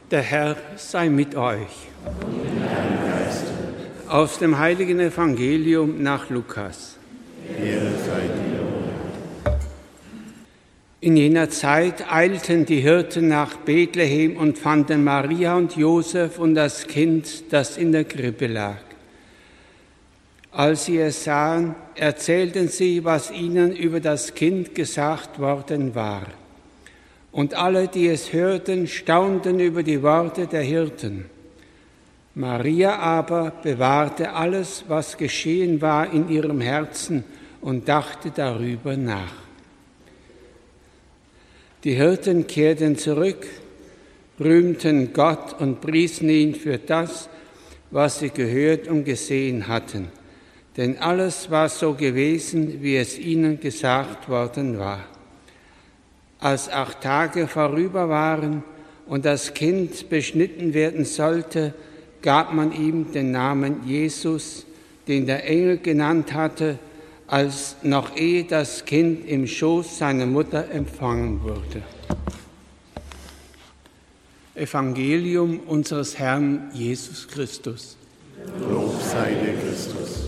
Der Herr sei mit euch. Aus dem heiligen Evangelium nach Lukas. Ehre sei dir. In jener Zeit eilten die Hirten nach Bethlehem und fanden Maria und Josef und das Kind, das in der Krippe lag. Als sie es sahen, erzählten sie, was ihnen über das Kind gesagt worden war. Und alle, die es hörten, staunten über die Worte der Hirten. Maria aber bewahrte alles, was geschehen war, in ihrem Herzen und dachte darüber nach. Die Hirten kehrten zurück, rühmten Gott und priesen ihn für das, was sie gehört und gesehen hatten. Denn alles war so gewesen, wie es ihnen gesagt worden war. Als 8 Tage vorüber waren und das Kind beschnitten werden sollte, gab man ihm den Namen Jesus, den der Engel genannt hatte, als noch ehe das Kind im Schoß seiner Mutter empfangen wurde. Evangelium unseres Herrn Jesus Christus. Lob sei dir, Christus.